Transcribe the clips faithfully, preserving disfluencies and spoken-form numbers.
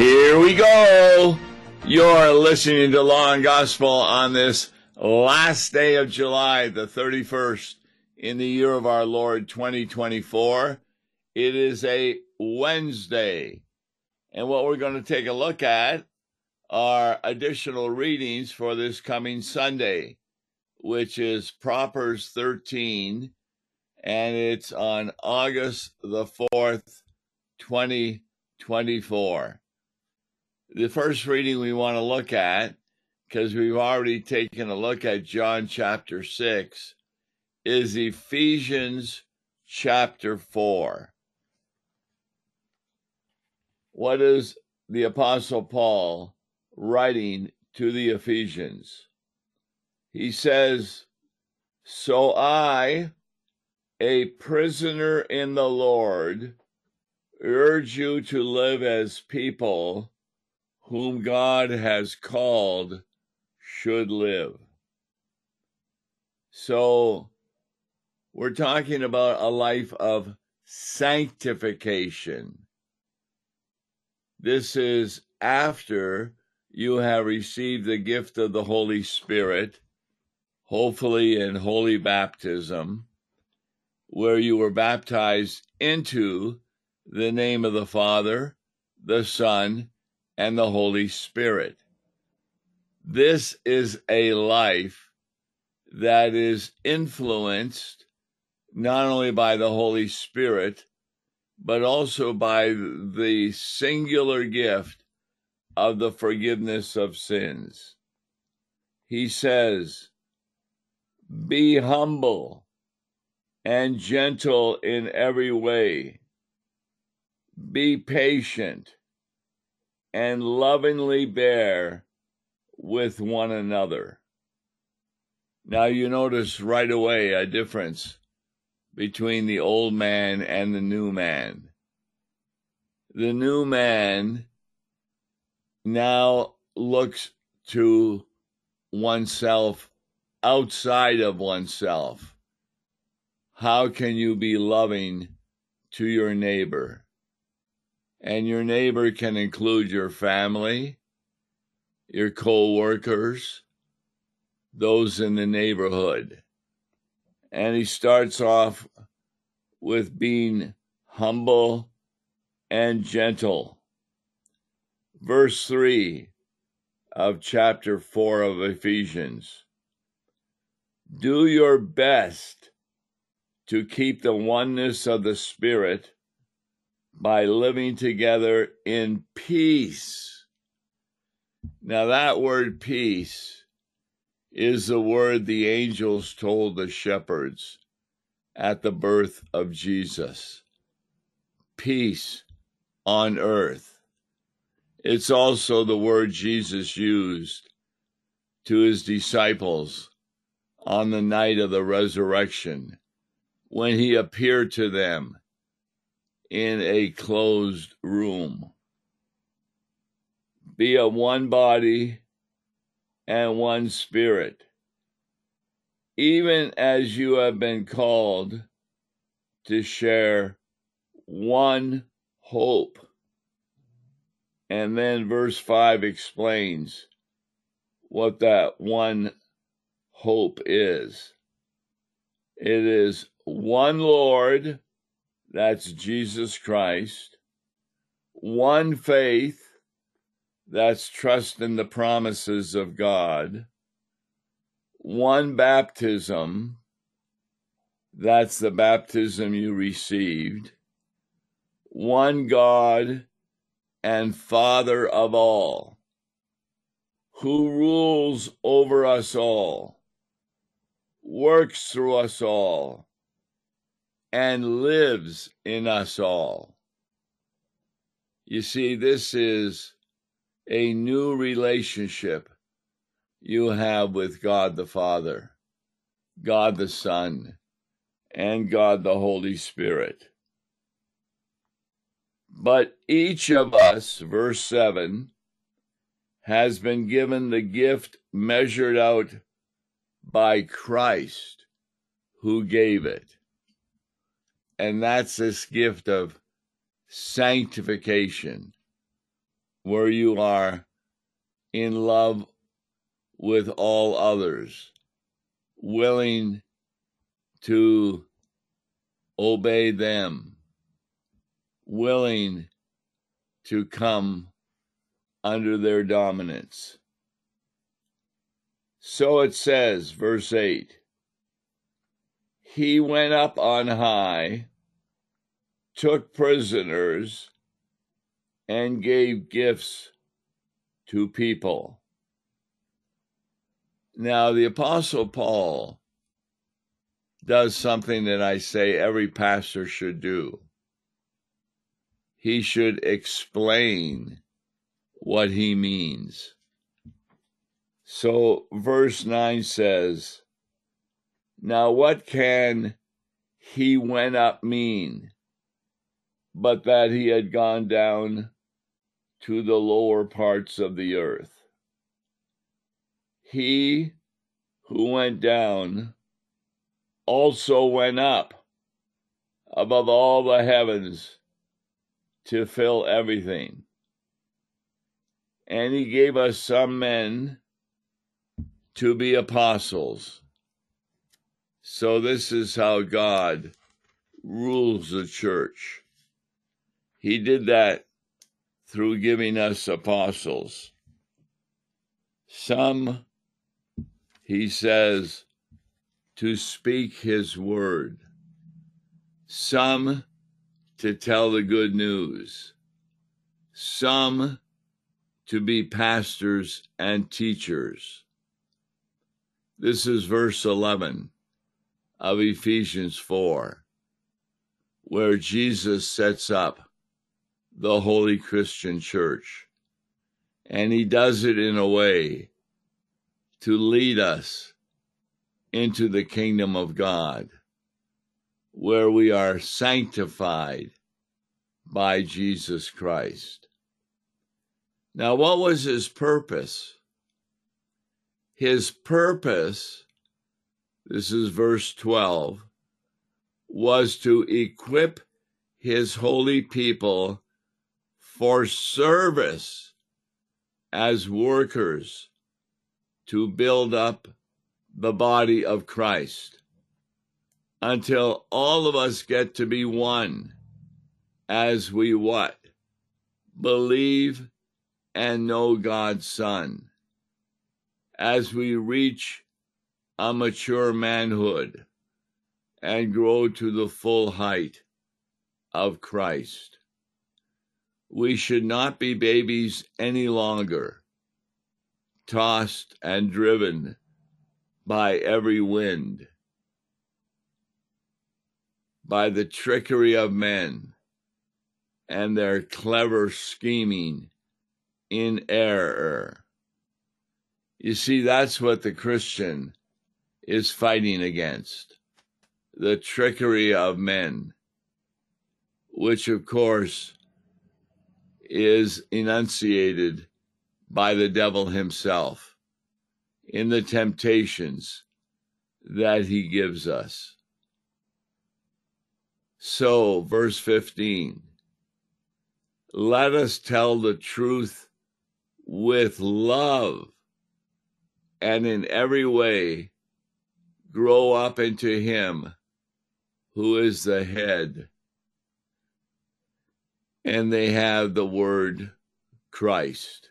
Here we go. You're listening to Law and Gospel on this last day of July, the thirty-first in the year of our Lord twenty twenty-four. It is a Wednesday. And what we're going to take a look at are additional readings for this coming Sunday, which is Proverbs thirteen, and it's on August the fourth, twenty twenty-four. The first reading we want to look at, because we've already taken a look at John chapter six, is Ephesians chapter four. What is the Apostle Paul writing to the Ephesians? He says, "So I, a prisoner in the Lord, urge you to live as people whom God has called should live." So we're talking about a life of sanctification. This is after you have received the gift of the Holy Spirit, hopefully in holy baptism, where you were baptized into the name of the Father, the Son, and the Holy Spirit. This is a life that is influenced not only by the Holy Spirit, but also by the singular gift of the forgiveness of sins. He says, "Be humble and gentle in every way. Be patient and lovingly bear with one another." Now you notice right away a difference between the old man and the new man. The new man now looks to oneself outside of oneself. How can you be loving to your neighbor? And your neighbor can include your family, your co-workers, those in the neighborhood. And he starts off with being humble and gentle. Verse three of chapter four of Ephesians. "Do your best to keep the oneness of the Spirit by living together in peace." Now that word peace is the word the angels told the shepherds at the birth of Jesus. Peace on earth. It's also the word Jesus used to his disciples on the night of the resurrection when he appeared to them in a closed room. Be of one body and one spirit, even as you have been called to share one hope. And then verse five explains what that one hope is. It is one Lord, that's Jesus Christ, one faith, that's trust in the promises of God, one baptism, that's the baptism you received, one God and Father of all, who rules over us all, works through us all, and lives in us all. You see, this is a new relationship you have with God the Father, God the Son, and God the Holy Spirit. But each of us, verse seven, has been given the gift measured out by Christ, who gave it. And that's this gift of sanctification, where you are in love with all others, willing to obey them, willing to come under their dominance. So it says, verse eight, he went up on high, took prisoners, and gave gifts to people. Now, the Apostle Paul does something that I say every pastor should do. He should explain what he means. So verse nine says, now what can he went up mean, but that he had gone down to the lower parts of the earth? He who went down also went up above all the heavens to fill everything. And he gave us some men to be apostles. So this is how God rules the church. He did that through giving us apostles. Some, he says, to speak his word. Some to tell the good news. Some to be pastors and teachers. This is verse eleven of Ephesians four, where Jesus sets up the Holy Christian Church. And he does it in a way to lead us into the kingdom of God, where we are sanctified by Jesus Christ. Now, what was his purpose? His purpose, this is verse twelve, was to equip his holy people for service as workers to build up the body of Christ until all of us get to be one as we what? Believe and know God's Son. As we reach a mature manhood and grow to the full height of Christ. We should not be babies any longer, tossed and driven by every wind, by the trickery of men and their clever scheming in error. You see, that's what the Christian is fighting against, the trickery of men, which of course is enunciated by the devil himself in the temptations that he gives us. So, verse fifteen, let us tell the truth with love, and in every way grow up into him who is the head. And they have the word Christ.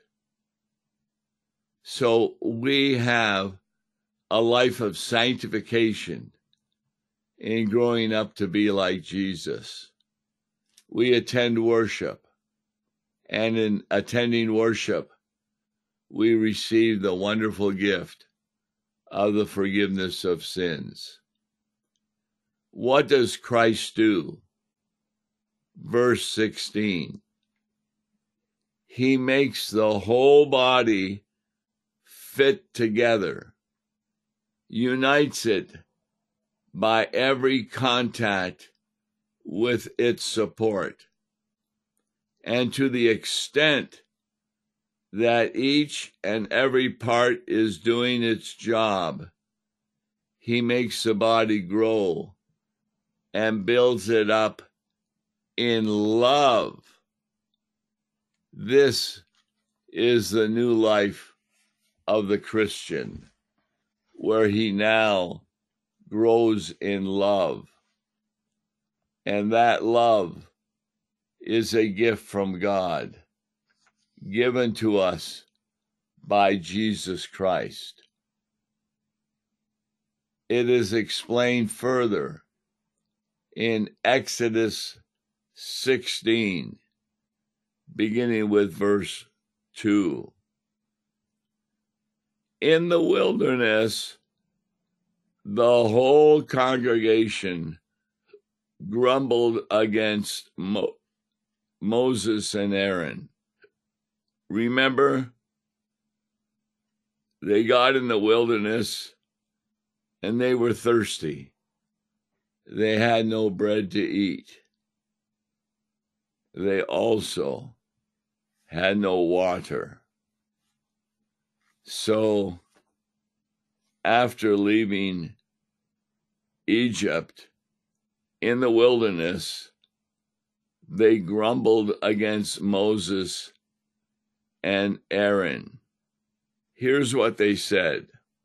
So we have a life of sanctification in growing up to be like Jesus. We attend worship, and in attending worship, we receive the wonderful gift of the forgiveness of sins. What does Christ do? Verse sixteen, he makes the whole body fit together, unites it by every contact with its support, and to the extent that each and every part is doing its job, he makes the body grow and builds it up in love. This is the new life of the Christian, where he now grows in love. And that love is a gift from God, given to us by Jesus Christ. It is explained further in Exodus sixteen, beginning with verse two. In the wilderness, the whole congregation grumbled against Mo- Moses and Aaron. Remember, they got in the wilderness and they were thirsty. They had no bread to eat. They also had no water. So, after leaving Egypt in the wilderness, they grumbled against Moses and Aaron. Here's what they said: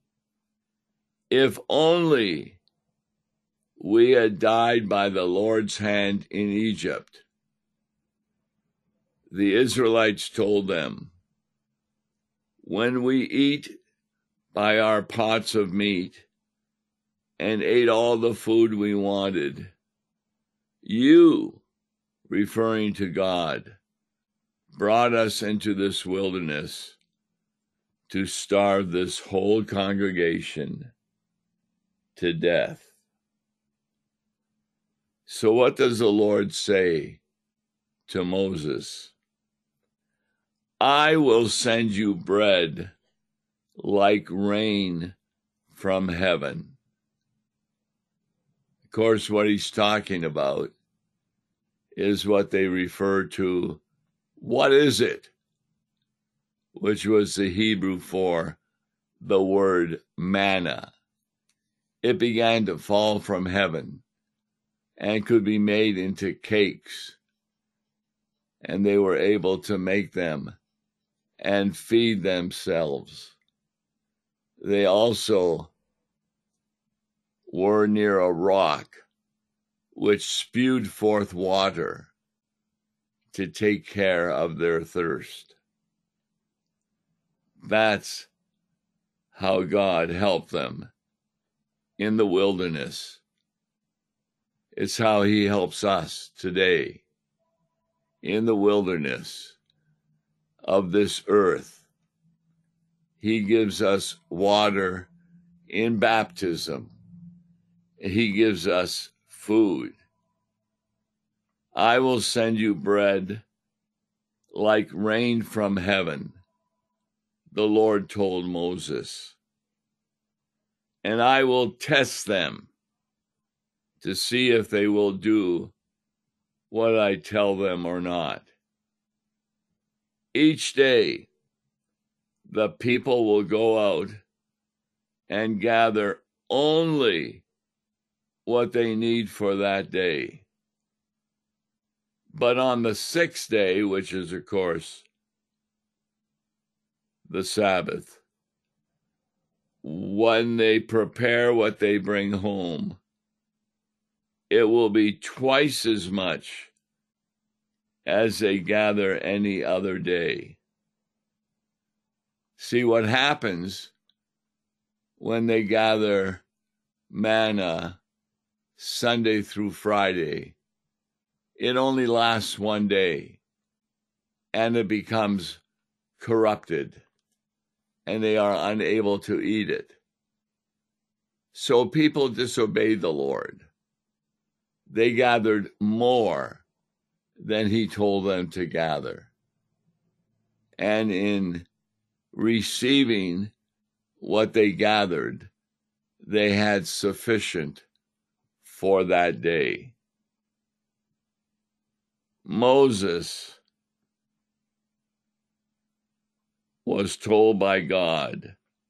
if only we had died by the Lord's hand in Egypt. The Israelites told them, when we eat by our pots of meat and ate all the food we wanted, you, referring to God, brought us into this wilderness to starve this whole congregation to death. So what does the Lord say to Moses? I will send you bread like rain from heaven. Of course, what he's talking about is what they refer to, what is it? Which was the Hebrew for the word manna. It began to fall from heaven and could be made into cakes, and they were able to make them and feed themselves. They also were near a rock which spewed forth water to take care of their thirst. That's how God helped them in the wilderness. It's how he helps us today in the wilderness of this earth. He gives us water in baptism. He gives us food. I will send you bread like rain from heaven, the Lord told Moses, and I will test them to see if they will do what I tell them or not. Each day, the people will go out and gather only what they need for that day. But on the sixth day, which is, of course, the Sabbath, when they prepare what they bring home, it will be twice as much as they gather any other day. See what happens when they gather manna Sunday through Friday. It only lasts one day, and it becomes corrupted, and they are unable to eat it. So people disobeyed the Lord. They gathered more than he told them to gather. And in receiving what they gathered, they had sufficient for that day. Moses was told by God,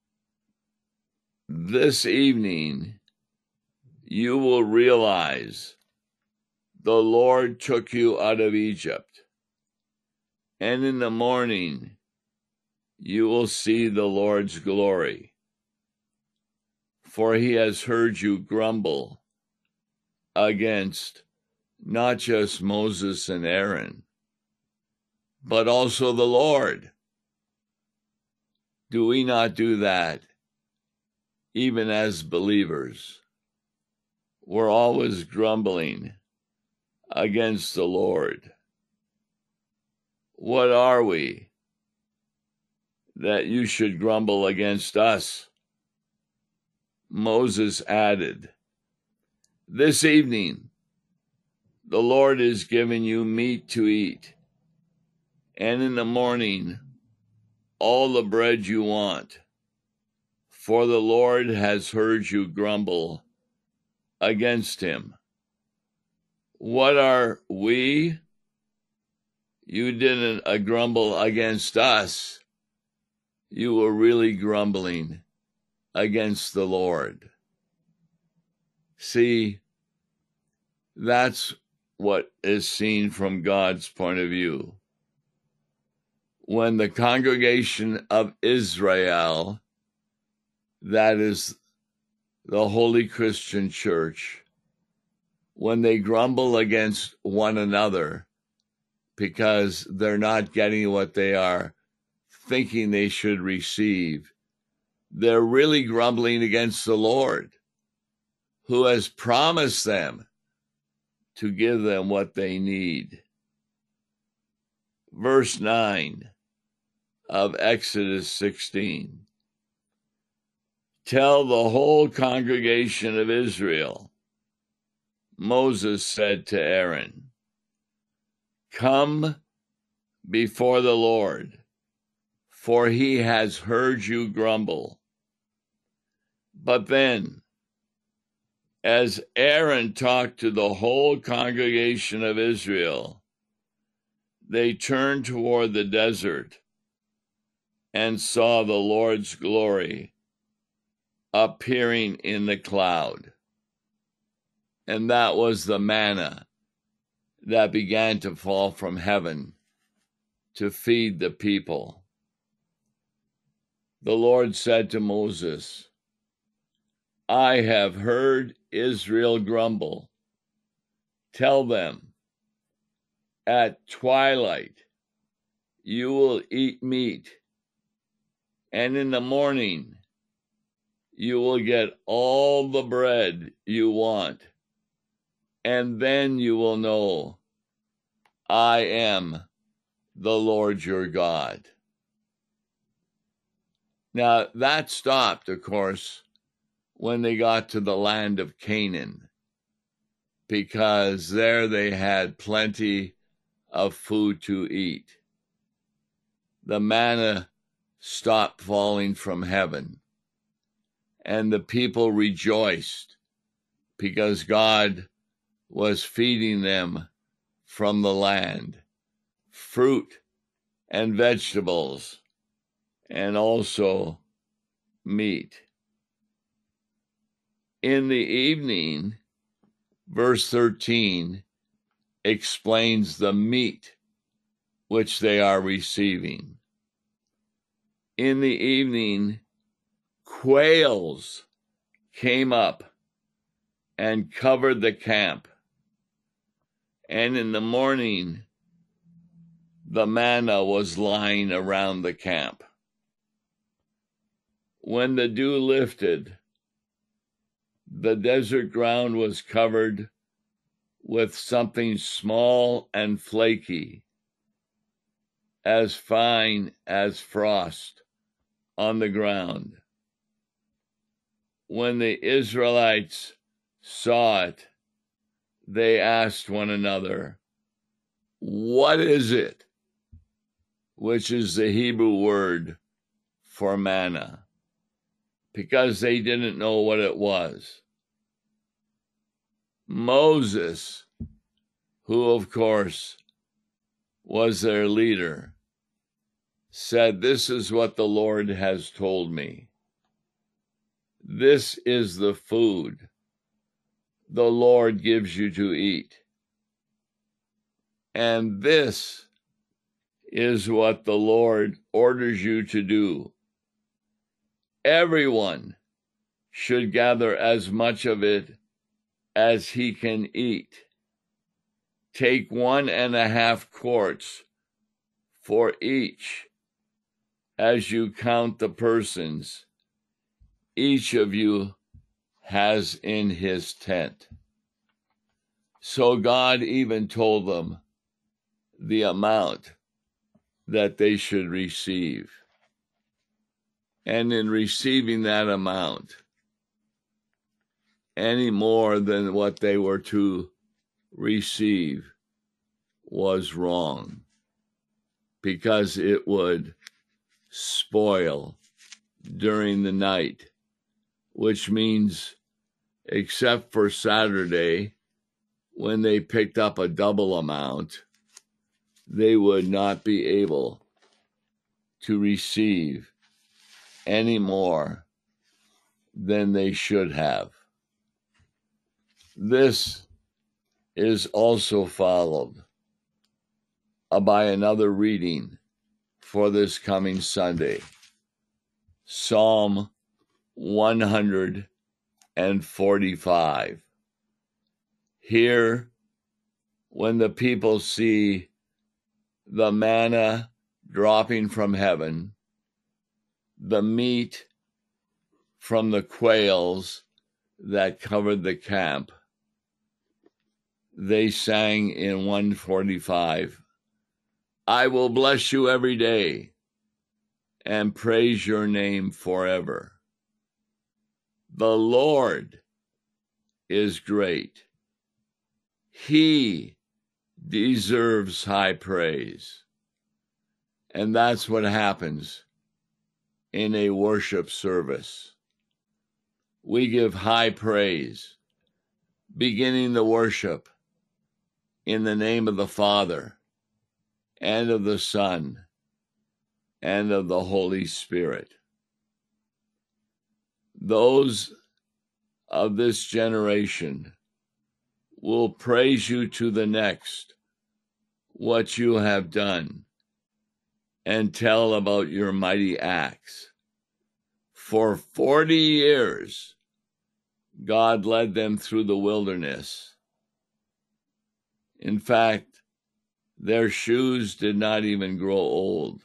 this evening you will realize the Lord took you out of Egypt, and in the morning you will see the Lord's glory. For he has heard you grumble against not just Moses and Aaron, but also the Lord. Do we not do that even as believers? We're always grumbling against the Lord. What are we that you should grumble against us? Moses added, this evening the Lord is giving you meat to eat, and in the morning all the bread you want, for the Lord has heard you grumble against him. What are we? You didn't uh, grumble against us. You were really grumbling against the Lord. See, that's what is seen from God's point of view. When the congregation of Israel, that is the Holy Christian Church, when they grumble against one another because they're not getting what they are thinking they should receive, they're really grumbling against the Lord, who has promised them to give them what they need. Verse nine of Exodus sixteen. Tell the whole congregation of Israel, Moses said to Aaron, come before the Lord, for he has heard you grumble. But then, as Aaron talked to the whole congregation of Israel, they turned toward the desert and saw the Lord's glory appearing in the cloud. And that was the manna that began to fall from heaven to feed the people. The Lord said to Moses, I have heard Israel grumble. Tell them, at twilight you will eat meat, and in the morning you will get all the bread you want, and then you will know I am the Lord your God. Now, that stopped, of course, when they got to the land of Canaan, because there they had plenty of food to eat. The manna stopped falling from heaven, and the people rejoiced because God was feeding them from the land fruit and vegetables, and also meat. In the evening, verse thirteen explains the meat which they are receiving. In the evening, quails came up and covered the camp, and in the morning, the manna was lying around the camp. When the dew lifted, the desert ground was covered with something small and flaky, as fine as frost on the ground. When the Israelites saw it, they asked one another, what is it? Which is the Hebrew word for manna, because they didn't know what it was. Moses, who of course was their leader, said, this is what the Lord has told me. This is the food the Lord gives you to eat. And this is what the Lord orders you to do. Everyone should gather as much of it as he can eat. Take one and a half quarts for each as you count the persons each of you has in his tent. So God even told them the amount that they should receive. And in receiving that amount, any more than what they were to receive was wrong, because it would spoil during the night, which means, except for Saturday, when they picked up a double amount, they would not be able to receive any more than they should have. This is also followed by another reading for this coming Sunday, Psalm one hundred forty-five. Here, when the people see the manna dropping from heaven, the meat from the quails that covered the camp, they sang in one forty-five, I will bless you every day and praise your name forever. The Lord is great. He deserves high praise. And that's what happens in a worship service. We give high praise, beginning the worship in the name of the Father, and of the Son, and of the Holy Spirit. Those of this generation will praise you to the next what you have done, and tell about your mighty acts. For forty years, God led them through the wilderness. In fact, their shoes did not even grow old.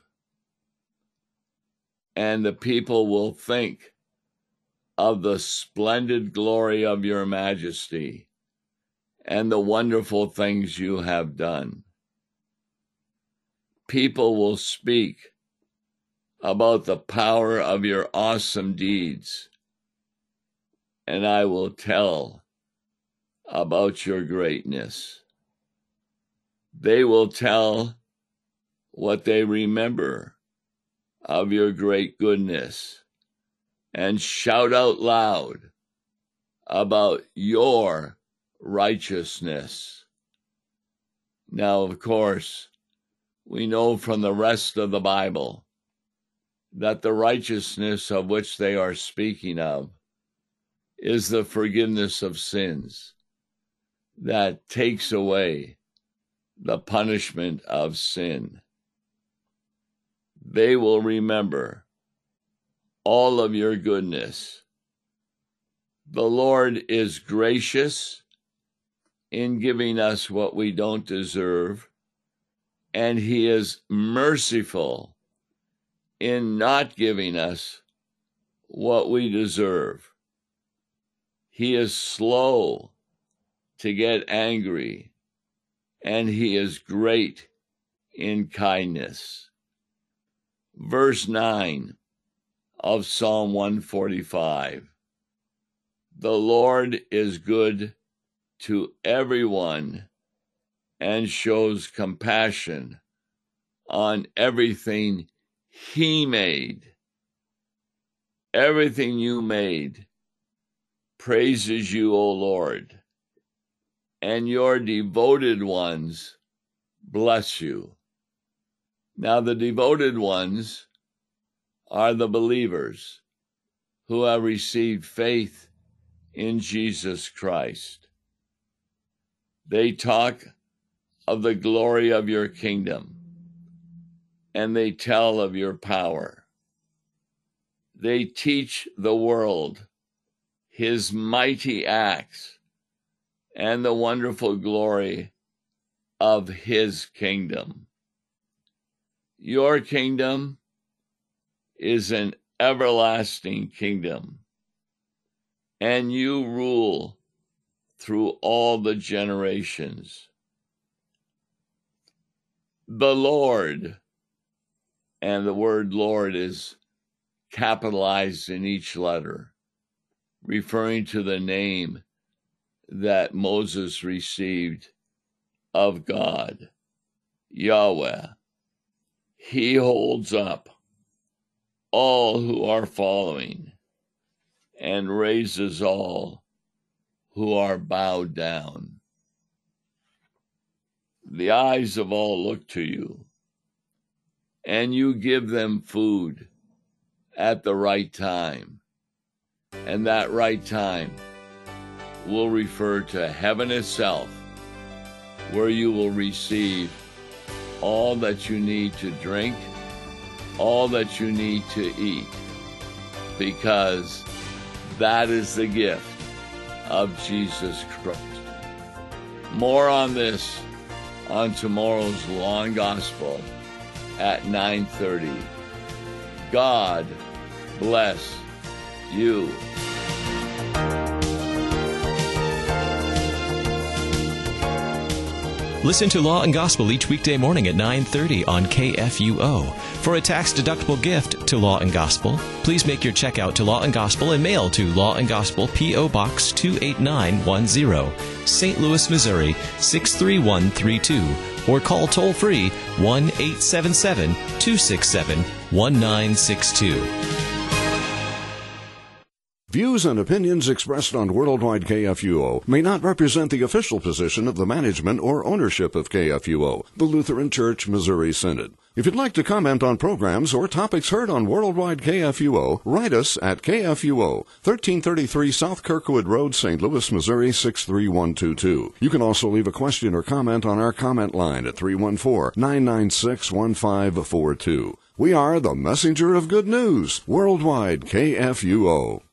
And the people will think of the splendid glory of your majesty and the wonderful things you have done. People will speak about the power of your awesome deeds, and I will tell about your greatness. They will tell what they remember of your great goodness and shout out loud about your righteousness. Now, of course, we know from the rest of the Bible that the righteousness of which they are speaking of is the forgiveness of sins that takes away the punishment of sin. They will remember all of your goodness. The Lord is gracious in giving us what we don't deserve, and he is merciful in not giving us what we deserve. He is slow to get angry, and he is great in kindness. Verse nine of Psalm one forty-five. The Lord is good to everyone and shows compassion on everything he made. Everything you made praises you, O Lord, and your devoted ones bless you. Now, the devoted ones are the believers who have received faith in Jesus Christ. They talk of the glory of your kingdom and they tell of your power. They teach the world his mighty acts and the wonderful glory of his kingdom. Your kingdom is an everlasting kingdom, and you rule through all the generations. The Lord, and the word Lord is capitalized in each letter, referring to the name that Moses received of God, Yahweh. He holds up all who are following and raises all who are bowed down. The eyes of all look to you, and you give them food at the right time. And that right time will refer to heaven itself, where you will receive all that you need to drink, all that you need to eat, because that is the gift of Jesus Christ. More on this on tomorrow's Law and Gospel at nine thirty. God bless you. Listen to Law and Gospel each weekday morning at nine thirty on K F U O. For a tax-deductible gift to Law and Gospel, please make your check out to Law and Gospel and mail to Law and Gospel, P O. Box two eight nine one zero, Saint Louis, Missouri six three one three two, or call toll-free one eight seven seven, two six seven, one nine six two. Views and opinions expressed on Worldwide K F U O may not represent the official position of the management or ownership of K F U O, the Lutheran Church Missouri Synod. If you'd like to comment on programs or topics heard on Worldwide K F U O, write us at K F U O, thirteen thirty-three South Kirkwood Road, Saint Louis, Missouri six three one two two. You can also leave a question or comment on our comment line at three one four, nine nine six, one five four two. We are the messenger of good news, Worldwide K F U O.